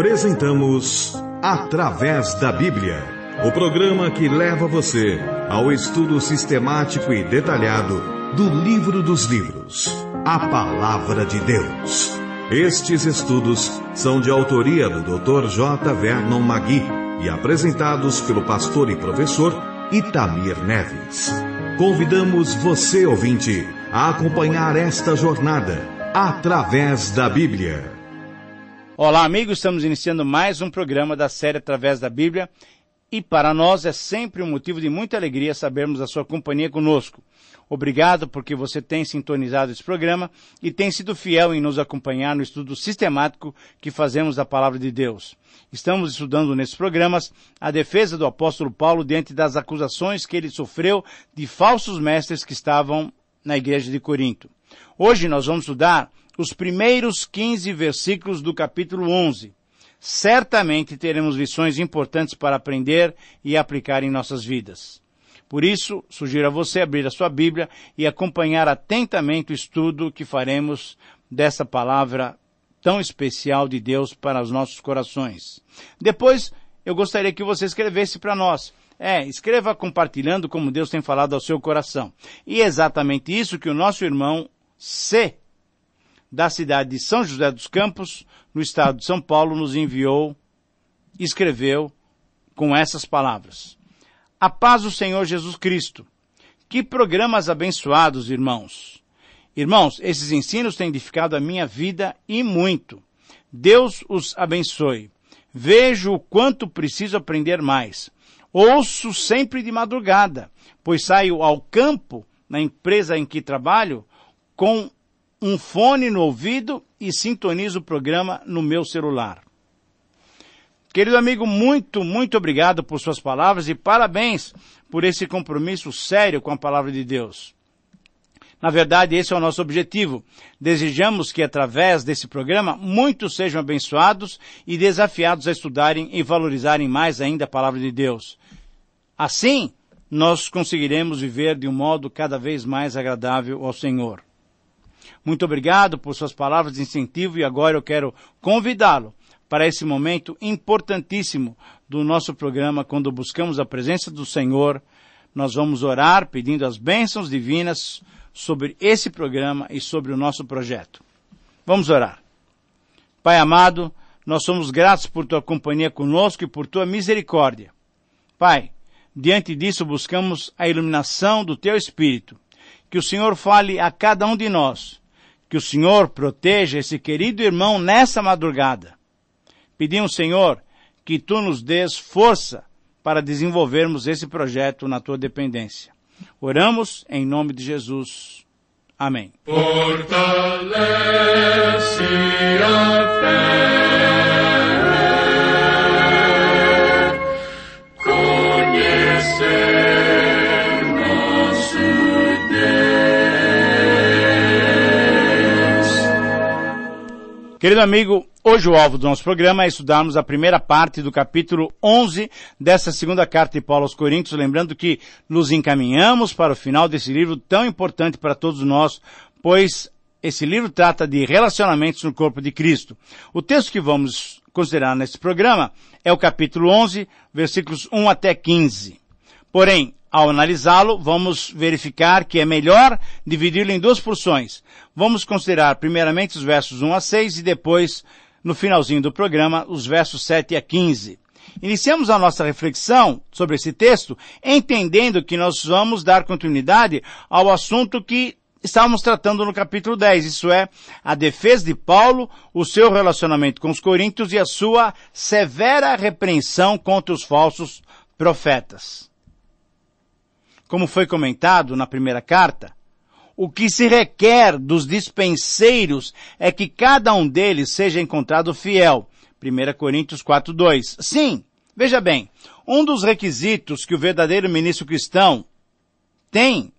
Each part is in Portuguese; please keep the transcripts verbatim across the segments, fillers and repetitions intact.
Apresentamos Através da Bíblia, o programa que leva você ao estudo sistemático e detalhado do livro dos livros, a Palavra de Deus. Estes estudos são de autoria do doutor J. Vernon Magui e apresentados pelo pastor e professor Itamir Neves. Convidamos você, ouvinte, a acompanhar esta jornada através da Bíblia. Olá, amigos, estamos iniciando mais um programa da série Através da Bíblia e para nós é sempre um motivo de muita alegria sabermos a sua companhia conosco. Obrigado porque você tem sintonizado esse programa e tem sido fiel em nos acompanhar no estudo sistemático que fazemos da Palavra de Deus. Estamos estudando nesses programas a defesa do apóstolo Paulo diante das acusações que ele sofreu de falsos mestres que estavam na igreja de Corinto. Hoje nós vamos estudar os primeiros quinze versículos do capítulo onze. Certamente teremos lições importantes para aprender e aplicar em nossas vidas. Por isso, sugiro a você abrir a sua Bíblia e acompanhar atentamente o estudo que faremos dessa palavra tão especial de Deus para os nossos corações. Depois, eu gostaria que você escrevesse para nós. É, escreva compartilhando como Deus tem falado ao seu coração. E é exatamente isso que o nosso irmão C, da cidade de São José dos Campos, no estado de São Paulo, nos enviou, escreveu com essas palavras. A paz do Senhor Jesus Cristo. Que programas abençoados, irmãos. Irmãos, esses ensinos têm edificado a minha vida e muito. Deus os abençoe. Vejo o quanto preciso aprender mais. Ouço sempre de madrugada, pois saio ao campo, na empresa em que trabalho, com um fone no ouvido e sintonizo o programa no meu celular. Querido amigo, muito, muito obrigado por suas palavras e parabéns por esse compromisso sério com a Palavra de Deus. Na verdade, esse é o nosso objetivo. Desejamos que, através desse programa, muitos sejam abençoados e desafiados a estudarem e valorizarem mais ainda a Palavra de Deus. Assim, nós conseguiremos viver de um modo cada vez mais agradável ao Senhor. Muito obrigado por suas palavras de incentivo e agora eu quero convidá-lo para esse momento importantíssimo do nosso programa, quando buscamos a presença do Senhor. Nós vamos orar pedindo as bênçãos divinas sobre esse programa e sobre o nosso projeto. Vamos orar. Pai amado, nós somos gratos por tua companhia conosco e por tua misericórdia. Pai, diante disso buscamos a iluminação do teu Espírito. Que o Senhor fale a cada um de nós. Que o Senhor proteja esse querido irmão nessa madrugada. Pedimos, Senhor, que tu nos dês força para desenvolvermos esse projeto na tua dependência. Oramos em nome de Jesus. Amém. Fortalece a fé, conhecer nosso Deus. Querido amigo, hoje o alvo do nosso programa é estudarmos a primeira parte do capítulo onze dessa segunda carta de Paulo aos Coríntios, lembrando que nos encaminhamos para o final desse livro tão importante para todos nós, pois esse livro trata de relacionamentos no corpo de Cristo. O texto que vamos considerar nesse programa é o capítulo onze, versículos um até quinze. Porém, ao analisá-lo, vamos verificar que é melhor dividi-lo em duas porções. Vamos considerar primeiramente os versos um a seis e depois, no finalzinho do programa, os versos sete a quinze. Iniciamos a nossa reflexão sobre esse texto, entendendo que nós vamos dar continuidade ao assunto que estávamos tratando no capítulo dez, isso é, a defesa de Paulo, o seu relacionamento com os coríntios e a sua severa repreensão contra os falsos profetas. Como foi comentado na primeira carta, o que se requer dos dispenseiros é que cada um deles seja encontrado fiel. primeira Coríntios quatro, dois. Sim, veja bem, um dos requisitos que o verdadeiro ministro cristão tem,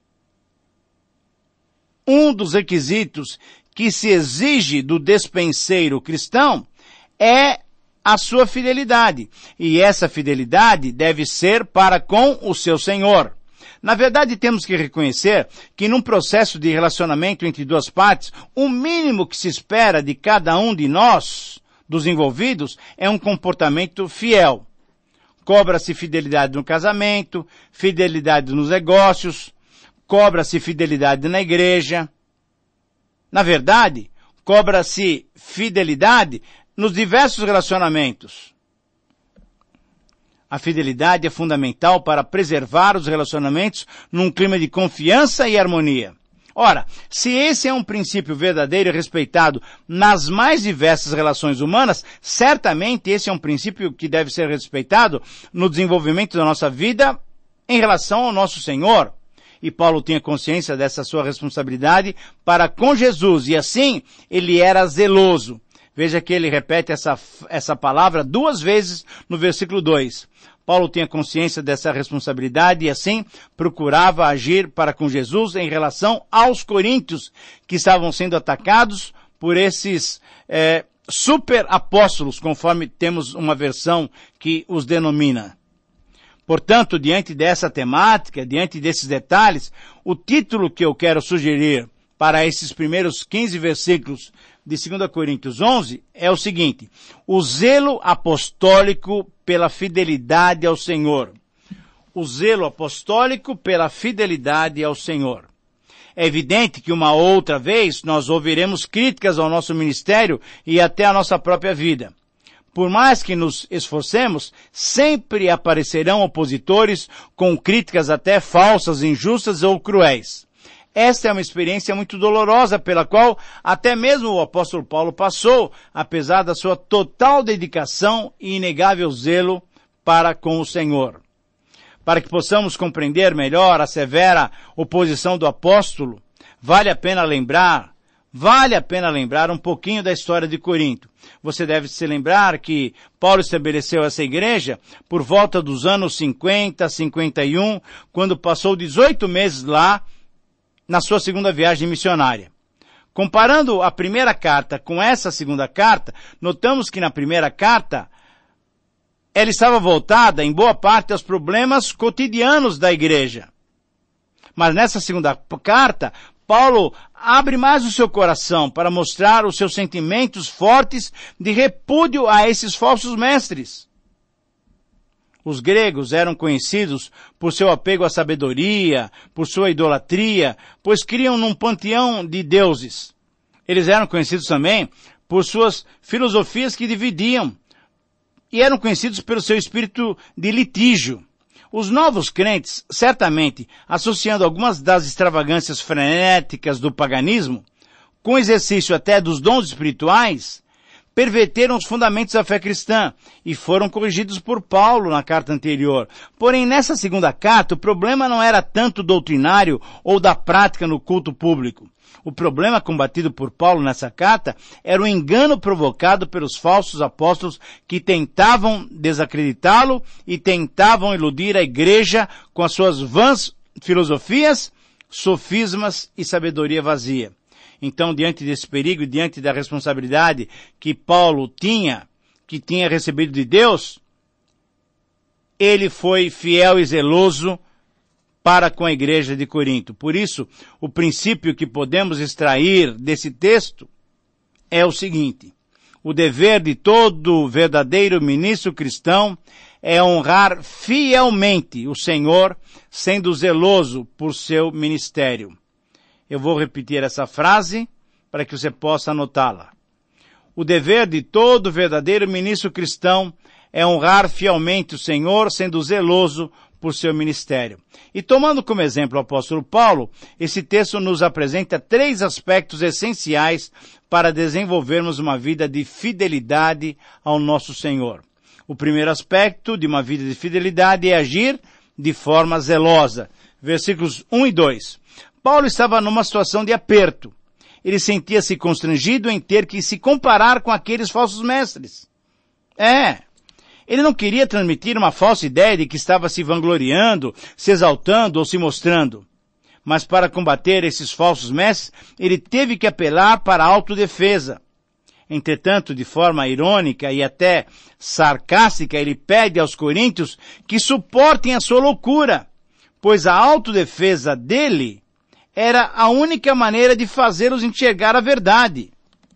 um dos requisitos que se exige do despenseiro cristão é a sua fidelidade. E essa fidelidade deve ser para com o seu Senhor. Na verdade, temos que reconhecer que num processo de relacionamento entre duas partes, o mínimo que se espera de cada um de nós, dos envolvidos é um comportamento fiel. Cobra-se fidelidade no casamento, fidelidade nos negócios, cobra-se fidelidade na igreja. Na verdade, cobra-se fidelidade nos diversos relacionamentos. A fidelidade é fundamental para preservar os relacionamentos num clima de confiança e harmonia. Ora, se esse é um princípio verdadeiro e respeitado nas mais diversas relações humanas, certamente esse é um princípio que deve ser respeitado no desenvolvimento da nossa vida em relação ao nosso Senhor. E Paulo tinha consciência dessa sua responsabilidade para com Jesus, e assim ele era zeloso. Veja que ele repete essa, essa palavra duas vezes no versículo dois. Paulo tinha consciência dessa responsabilidade e assim procurava agir para com Jesus em relação aos coríntios que estavam sendo atacados por esses é, super apóstolos, conforme temos uma versão que os denomina. Portanto, diante dessa temática, diante desses detalhes, o título que eu quero sugerir para esses primeiros quinze versículos de dois Coríntios onze é o seguinte: o zelo apostólico pela fidelidade ao Senhor. O zelo apostólico pela fidelidade ao Senhor. É evidente que uma outra vez nós ouviremos críticas ao nosso ministério e até à nossa própria vida. Por mais que nos esforcemos, sempre aparecerão opositores com críticas até falsas, injustas ou cruéis. Esta é uma experiência muito dolorosa pela qual até mesmo o apóstolo Paulo passou, apesar da sua total dedicação e inegável zelo para com o Senhor. Para que possamos compreender melhor a severa oposição do apóstolo, vale a pena lembrar, vale a pena lembrar um pouquinho da história de Corinto. Você deve se lembrar que Paulo estabeleceu essa igreja por volta dos anos cinquenta, cinquenta e um, quando passou dezoito meses lá, na sua segunda viagem missionária. Comparando a primeira carta com essa segunda carta, notamos que na primeira carta, ela estava voltada em boa parte aos problemas cotidianos da igreja. Mas nessa segunda carta, Paulo abre mais o seu coração para mostrar os seus sentimentos fortes de repúdio a esses falsos mestres. Os gregos eram conhecidos por seu apego à sabedoria, por sua idolatria, pois criam num panteão de deuses. Eles eram conhecidos também por suas filosofias que dividiam, e eram conhecidos pelo seu espírito de litígio. Os novos crentes, certamente, associando algumas das extravagâncias frenéticas do paganismo, com o exercício até dos dons espirituais, perverteram os fundamentos da fé cristã e foram corrigidos por Paulo na carta anterior. Porém, nessa segunda carta, o problema não era tanto doutrinário ou da prática no culto público. O problema combatido por Paulo nessa carta era o engano provocado pelos falsos apóstolos que tentavam desacreditá-lo e tentavam iludir a igreja com as suas vãs filosofias, sofismas e sabedoria vazia. Então, diante desse perigo, diante da responsabilidade que Paulo tinha, que tinha recebido de Deus, ele foi fiel e zeloso para com a igreja de Corinto. Por isso, o princípio que podemos extrair desse texto é o seguinte: o dever de todo verdadeiro ministro cristão é honrar fielmente o Senhor, sendo zeloso por seu ministério. Eu vou repetir essa frase para que você possa anotá-la. O dever de todo verdadeiro ministro cristão é honrar fielmente o Senhor, sendo zeloso por seu ministério. E tomando como exemplo o apóstolo Paulo, esse texto nos apresenta três aspectos essenciais para desenvolvermos uma vida de fidelidade ao nosso Senhor. O primeiro aspecto de uma vida de fidelidade é agir de forma zelosa. Versículos um e dois. Paulo estava numa situação de aperto. Ele sentia-se constrangido em ter que se comparar com aqueles falsos mestres. É, ele não queria transmitir uma falsa ideia de que estava se vangloriando, se exaltando ou se mostrando. Mas para combater esses falsos mestres, ele teve que apelar para a autodefesa. Entretanto, de forma irônica e até sarcástica, ele pede aos coríntios que suportem a sua loucura, pois a autodefesa dele era a única maneira de fazê-los enxergar a verdade.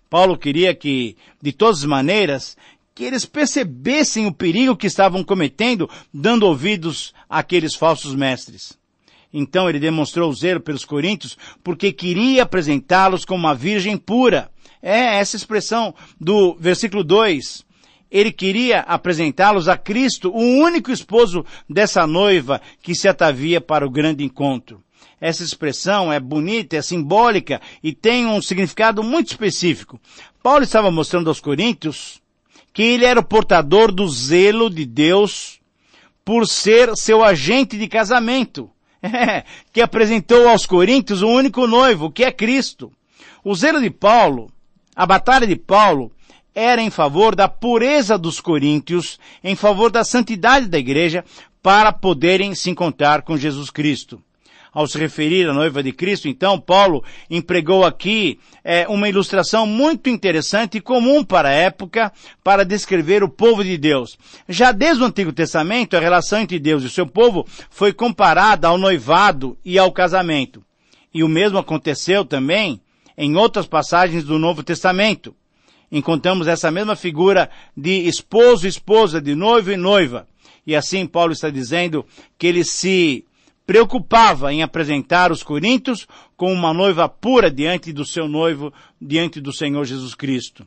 Paulo queria que, de todas as maneiras, que eles percebessem o perigo que estavam cometendo, dando ouvidos àqueles falsos mestres. Então ele demonstrou zelo pelos coríntios, porque queria apresentá-los como uma virgem pura. É essa expressão do versículo dois. Ele queria apresentá-los a Cristo, o único esposo dessa noiva que se atavia para o grande encontro. Essa expressão é bonita, é simbólica e tem um significado muito específico. Paulo estava mostrando aos coríntios que ele era o portador do zelo de Deus por ser seu agente de casamento. É, que apresentou aos coríntios o único noivo, que é Cristo. O zelo de Paulo, a batalha de Paulo, era em favor da pureza dos coríntios, em favor da santidade da igreja, para poderem se encontrar com Jesus Cristo. Ao se referir à noiva de Cristo, então, Paulo empregou aqui é, uma ilustração muito interessante e comum para a época, para descrever o povo de Deus. Já desde o Antigo Testamento, a relação entre Deus e o seu povo foi comparada ao noivado e ao casamento. E o mesmo aconteceu também em outras passagens do Novo Testamento. Encontramos essa mesma figura de esposo e esposa, de noivo e noiva. E assim Paulo está dizendo que ele se preocupava em apresentar os coríntios como uma noiva pura diante do seu noivo, diante do Senhor Jesus Cristo.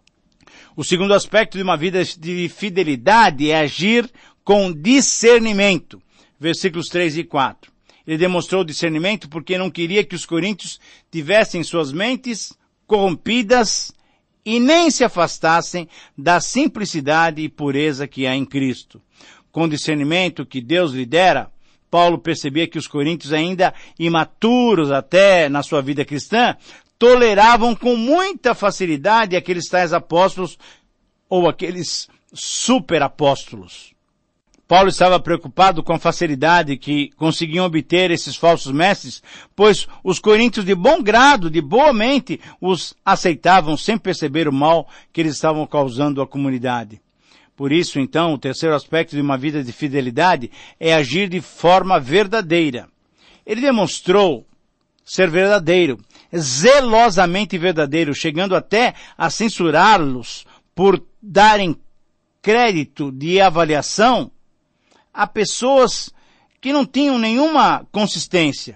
O segundo aspecto de uma vida de fidelidade é agir com discernimento. Versículos três e quatro. Ele demonstrou discernimento porque não queria que os coríntios tivessem suas mentes corrompidas e nem se afastassem da simplicidade e pureza que há em Cristo. Com o discernimento que Deus lhe dera, Paulo percebia que os coríntios, ainda imaturos até na sua vida cristã, toleravam com muita facilidade aqueles tais apóstolos ou aqueles superapóstolos. Paulo estava preocupado com a facilidade que conseguiam obter esses falsos mestres, pois os coríntios de bom grado, de boa mente, os aceitavam sem perceber o mal que eles estavam causando à comunidade. Por isso, então, o terceiro aspecto de uma vida de fidelidade é agir de forma verdadeira. Ele demonstrou ser verdadeiro, zelosamente verdadeiro, chegando até a censurá-los por darem crédito de avaliação a pessoas que não tinham nenhuma consistência.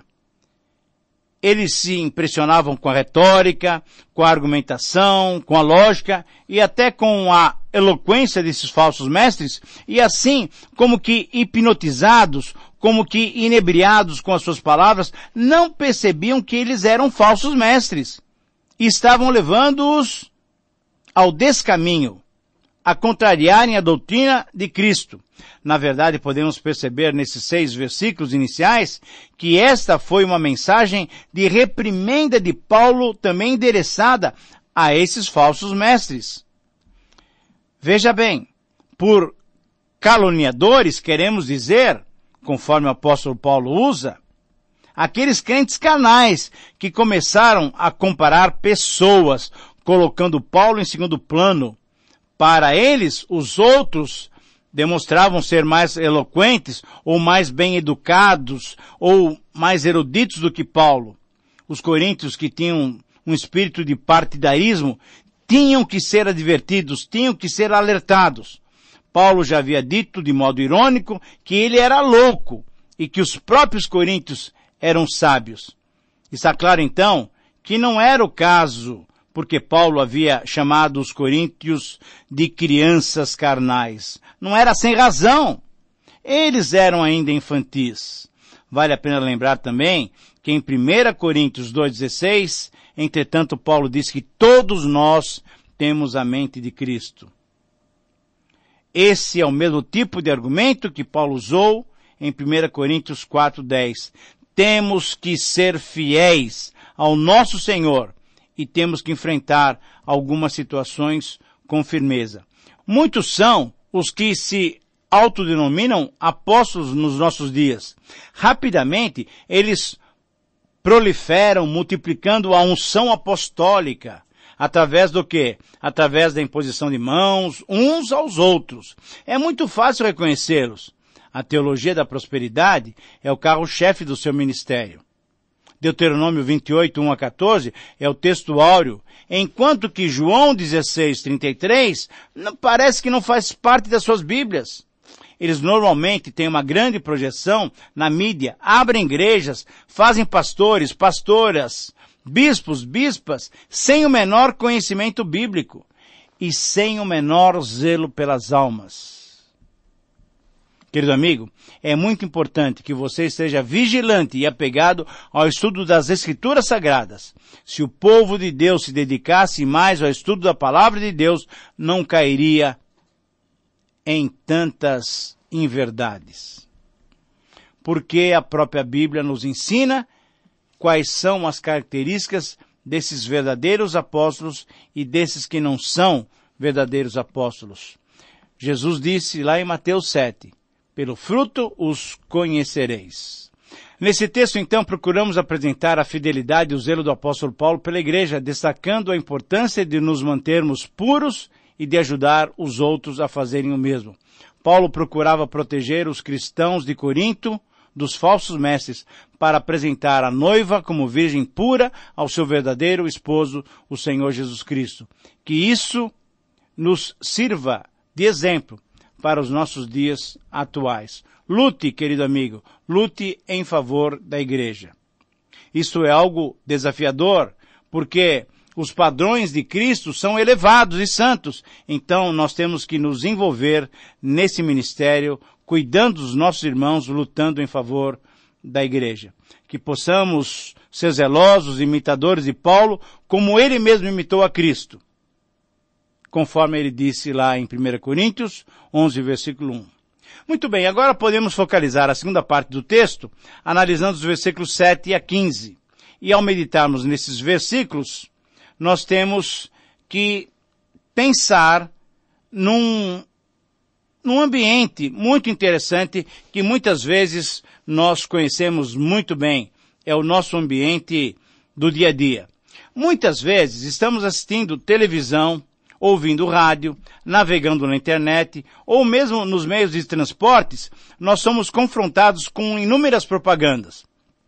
Eles se impressionavam com a retórica, com a argumentação, com a lógica e até com a eloquência desses falsos mestres, e assim, como que hipnotizados, como que inebriados com as suas palavras, não percebiam que eles eram falsos mestres e estavam levando-os ao descaminho, a contrariarem a doutrina de Cristo. Na verdade, podemos perceber nesses seis versículos iniciais que esta foi uma mensagem de reprimenda de Paulo também endereçada a esses falsos mestres. Veja bem, por caluniadores queremos dizer, conforme o apóstolo Paulo usa, aqueles crentes carnais que começaram a comparar pessoas, colocando Paulo em segundo plano. Para eles, os outros demonstravam ser mais eloquentes, ou mais bem educados, ou mais eruditos do que Paulo. Os coríntios que tinham um espírito de partidarismo tinham que ser advertidos, tinham que ser alertados. Paulo já havia dito, de modo irônico, que ele era louco e que os próprios coríntios eram sábios. Está claro, então, que não era o caso, porque Paulo havia chamado os coríntios de crianças carnais. Não era sem razão. Eles eram ainda infantis. Vale a pena lembrar também que em primeira Coríntios dois, dezesseis, entretanto, Paulo diz que todos nós temos a mente de Cristo. Esse é o mesmo tipo de argumento que Paulo usou em primeira Coríntios quatro, dez. Temos que ser fiéis ao nosso Senhor e temos que enfrentar algumas situações com firmeza. Muitos são os que se autodenominam apóstolos nos nossos dias. Rapidamente, eles proliferam, multiplicando a unção apostólica. Através do quê? Através da imposição de mãos, uns aos outros. É muito fácil reconhecê-los. A teologia da prosperidade é o carro-chefe do seu ministério. Deuteronômio vinte e oito, um a quatorze, é o texto áureo, enquanto que João dezesseis, trinta e três, não, parece que não faz parte das suas Bíblias. Eles normalmente têm uma grande projeção na mídia, abrem igrejas, fazem pastores, pastoras, bispos, bispas, sem o menor conhecimento bíblico e sem o menor zelo pelas almas. Querido amigo, é muito importante que você esteja vigilante e apegado ao estudo das Escrituras Sagradas. Se o povo de Deus se dedicasse mais ao estudo da Palavra de Deus, não cairia em tantas inverdades. Porque a própria Bíblia nos ensina quais são as características desses verdadeiros apóstolos e desses que não são verdadeiros apóstolos. Jesus disse lá em Mateus sete, pelo fruto os conhecereis. Nesse texto, então, procuramos apresentar a fidelidade e o zelo do apóstolo Paulo pela igreja, destacando a importância de nos mantermos puros e de ajudar os outros a fazerem o mesmo. Paulo procurava proteger os cristãos de Corinto dos falsos mestres para apresentar a noiva como virgem pura ao seu verdadeiro esposo, o Senhor Jesus Cristo. Que isso nos sirva de exemplo para os nossos dias atuais. Lute, querido amigo, lute em favor da igreja. Isso é algo desafiador, porque os padrões de Cristo são elevados e santos. Então nós temos que nos envolver nesse ministério, cuidando dos nossos irmãos, lutando em favor da igreja. Que possamos ser zelosos, imitadores de Paulo, como ele mesmo imitou a Cristo. Conforme ele disse lá em primeira Coríntios onze, versículo um. Muito bem, agora podemos focalizar a segunda parte do texto, analisando os versículos sete a quinze. E ao meditarmos nesses versículos, nós temos que pensar num, num ambiente muito interessante que muitas vezes nós conhecemos muito bem. É o nosso ambiente do dia a dia. Muitas vezes estamos assistindo televisão, ouvindo rádio, navegando na internet, ou mesmo nos meios de transportes, nós somos confrontados com inúmeras propagandas.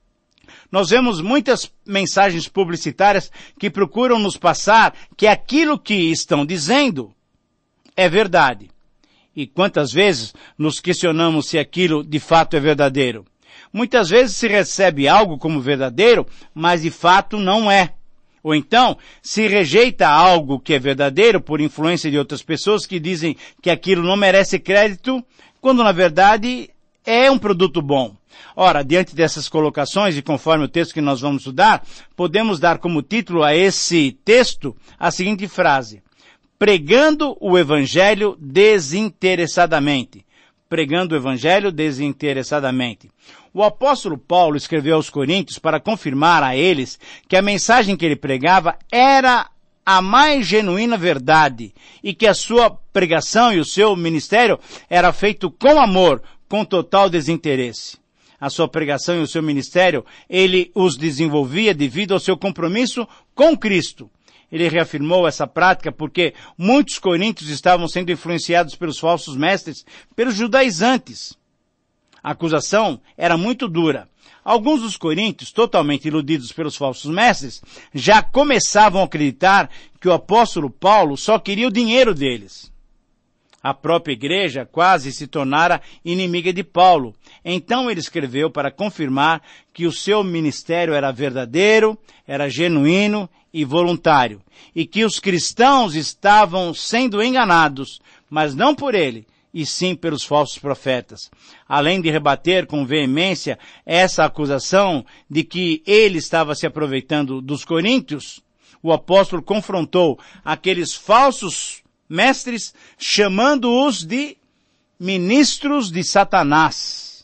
Nós vemos muitas mensagens publicitárias que procuram nos passar que aquilo que estão dizendo é verdade. E quantas vezes nos questionamos se aquilo de fato é verdadeiro? Muitas vezes se recebe algo como verdadeiro, mas de fato não é. Ou então, se rejeita algo que é verdadeiro por influência de outras pessoas que dizem que aquilo não merece crédito, quando na verdade é um produto bom. Ora, diante dessas colocações, e conforme o texto que nós vamos estudar, podemos dar como título a esse texto a seguinte frase: pregando o Evangelho desinteressadamente. Pregando o Evangelho desinteressadamente. O apóstolo Paulo escreveu aos Coríntios para confirmar a eles que a mensagem que ele pregava era a mais genuína verdade e que a sua pregação e o seu ministério era feito com amor, com total desinteresse. A sua pregação e o seu ministério, ele os desenvolvia devido ao seu compromisso com Cristo. Ele reafirmou essa prática porque muitos coríntios estavam sendo influenciados pelos falsos mestres, pelos judaizantes. A acusação era muito dura. Alguns dos coríntios, totalmente iludidos pelos falsos mestres, já começavam a acreditar que o apóstolo Paulo só queria o dinheiro deles. A própria igreja quase se tornara inimiga de Paulo. Então ele escreveu para confirmar que o seu ministério era verdadeiro, era genuíno e voluntário, e que os cristãos estavam sendo enganados, mas não por ele, e sim pelos falsos profetas. Além de rebater com veemência essa acusação de que ele estava se aproveitando dos coríntios, o apóstolo confrontou aqueles falsos mestres, chamando-os de ministros de Satanás.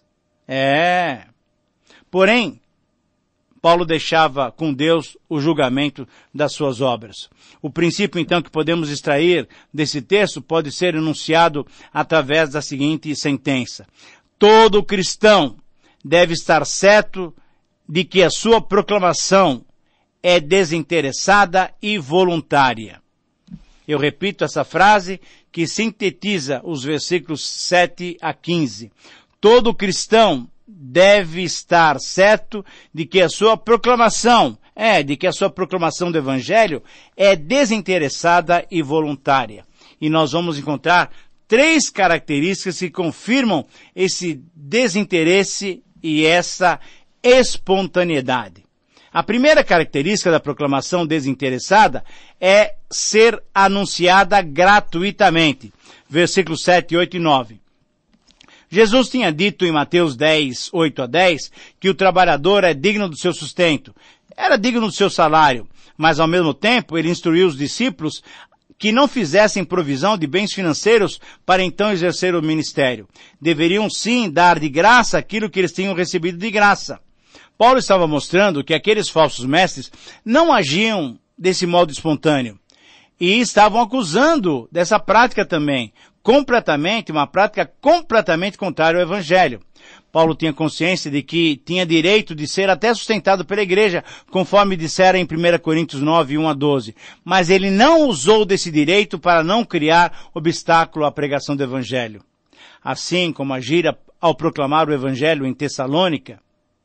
É. Porém, Paulo deixava com Deus o julgamento das suas obras. O princípio, então, que podemos extrair desse texto pode ser enunciado através da seguinte sentença: todo cristão deve estar certo de que a sua proclamação é desinteressada e voluntária. Eu repito essa frase que sintetiza os versículos sete a quinze. Todo cristão deve estar certo de que a sua proclamação, é, de que a sua proclamação do Evangelho é desinteressada e voluntária. E nós vamos encontrar três características que confirmam esse desinteresse e essa espontaneidade. A primeira característica da proclamação desinteressada é ser anunciada gratuitamente. Versículos sete, oito e nove. Jesus tinha dito em Mateus dez, oito a dez, que o trabalhador é digno do seu sustento. Era digno do seu salário, mas ao mesmo tempo ele instruiu os discípulos que não fizessem provisão de bens financeiros para então exercer o ministério. Deveriam sim dar de graça aquilo que eles tinham recebido de graça. Paulo estava mostrando que aqueles falsos mestres não agiam desse modo espontâneo. E estavam acusando dessa prática também, completamente, uma prática completamente contrária ao Evangelho. Paulo tinha consciência de que tinha direito de ser até sustentado pela igreja, conforme dissera em primeira Coríntios nove, um a doze. Mas ele não usou desse direito para não criar obstáculo à pregação do Evangelho. Assim como agira ao proclamar o Evangelho em Tessalônica,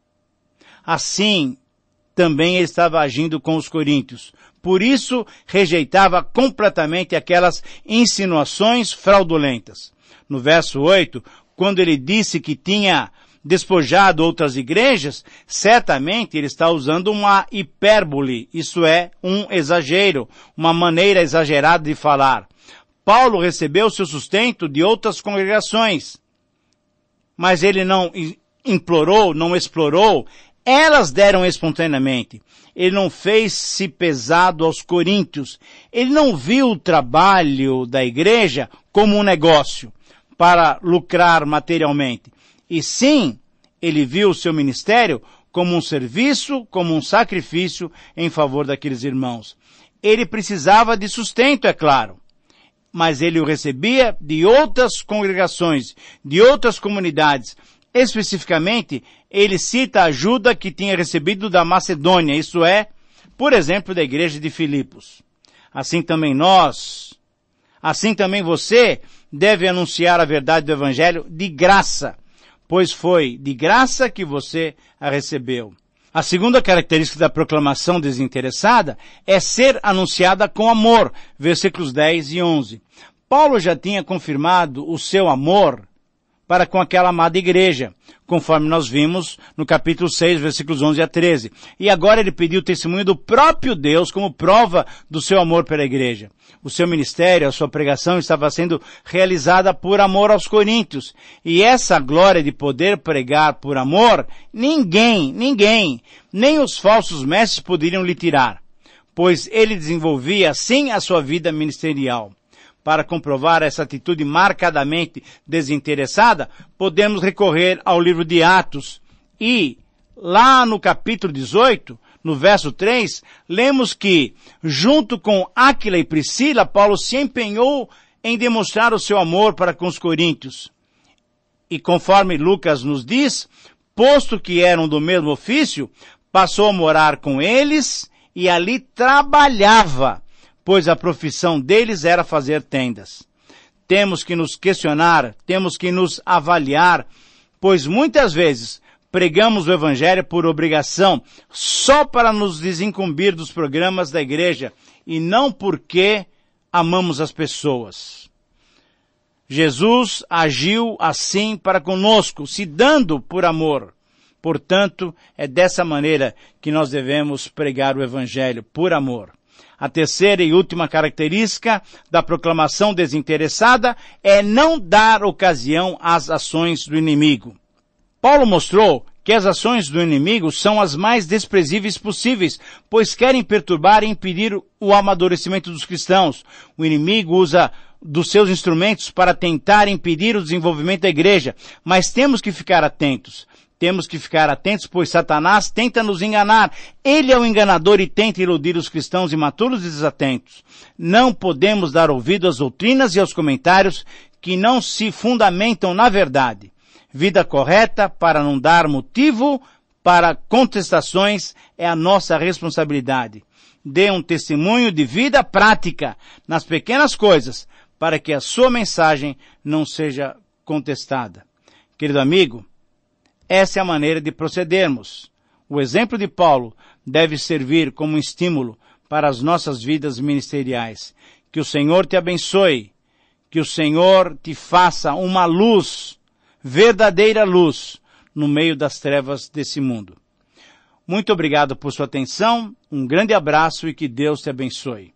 assim também ele estava agindo com os coríntios. Por isso, rejeitava completamente aquelas insinuações fraudulentas. No verso oito, quando ele disse que tinha despojado outras igrejas, certamente ele está usando uma hipérbole, isso é, um exagero, uma maneira exagerada de falar. Paulo recebeu seu sustento de outras congregações, mas ele não implorou, não explorou, elas deram espontaneamente. Ele não fez-se pesado aos coríntios. Ele não viu o trabalho da igreja como um negócio para lucrar materialmente. E sim, ele viu o seu ministério como um serviço, como um sacrifício em favor daqueles irmãos. Ele precisava de sustento, é claro, mas ele o recebia de outras congregações, de outras comunidades. Especificamente, ele cita a ajuda que tinha recebido da Macedônia, isso é, por exemplo, da igreja de Filipos. Assim também nós, assim também você deve anunciar a verdade do Evangelho de graça, pois foi de graça que você a recebeu. A segunda característica da proclamação desinteressada é ser anunciada com amor, versículos dez e onze. Paulo já tinha confirmado o seu amor para com aquela amada igreja, conforme nós vimos no capítulo seis, versículos onze a treze. E agora ele pediu o testemunho do próprio Deus como prova do seu amor pela igreja. O seu ministério, a sua pregação estava sendo realizada por amor aos coríntios. E essa glória de poder pregar por amor, ninguém, ninguém, nem os falsos mestres poderiam lhe tirar, pois ele desenvolvia assim a sua vida ministerial. Para comprovar essa atitude marcadamente desinteressada, podemos recorrer ao livro de Atos. E, lá no capítulo dezoito, no verso três, lemos que, junto com Áquila e Priscila, Paulo se empenhou em demonstrar o seu amor para com os coríntios. E conforme Lucas nos diz, posto que eram do mesmo ofício, passou a morar com eles e ali trabalhava, pois a profissão deles era fazer tendas. Temos que nos questionar, temos que nos avaliar, pois muitas vezes pregamos o Evangelho por obrigação, só para nos desincumbir dos programas da igreja, e não porque amamos as pessoas. Jesus agiu assim para conosco, se dando por amor. Portanto, é dessa maneira que nós devemos pregar o Evangelho, por amor. A terceira e última característica da proclamação desinteressada é não dar ocasião às ações do inimigo. Paulo mostrou que as ações do inimigo são as mais desprezíveis possíveis, pois querem perturbar e impedir o amadurecimento dos cristãos. O inimigo usa dos seus instrumentos para tentar impedir o desenvolvimento da igreja, mas temos que ficar atentos. Temos que ficar atentos, pois Satanás tenta nos enganar. Ele é o enganador e tenta iludir os cristãos imaturos e desatentos. Não podemos dar ouvido às doutrinas e aos comentários que não se fundamentam na verdade. Vida correta, para não dar motivo para contestações, é a nossa responsabilidade. Dê um testemunho de vida prática nas pequenas coisas, para que a sua mensagem não seja contestada. Querido amigo, essa é a maneira de procedermos. O exemplo de Paulo deve servir como estímulo para as nossas vidas ministeriais. Que o Senhor te abençoe, que o Senhor te faça uma luz, verdadeira luz, no meio das trevas desse mundo. Muito obrigado por sua atenção, um grande abraço e que Deus te abençoe.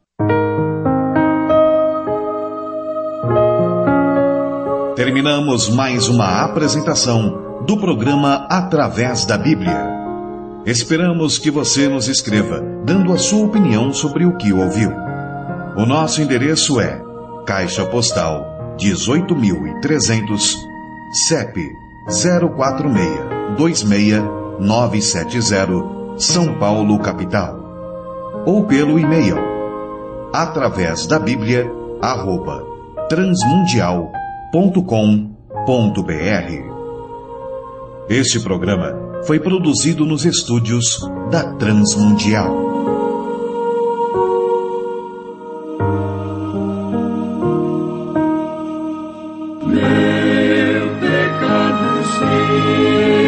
Terminamos mais uma apresentação do programa Através da Bíblia. Esperamos que você nos escreva, dando a sua opinião sobre o que ouviu. O nosso endereço é Caixa Postal dezoito mil e trezentos, C E P zero quatro seis dois seis nove sete zero, São Paulo, capital. Ou pelo e-mail através da Bíblia arroba transmundial ponto com ponto br. Este programa foi produzido nos estúdios da Transmundial. Meu pecado sei.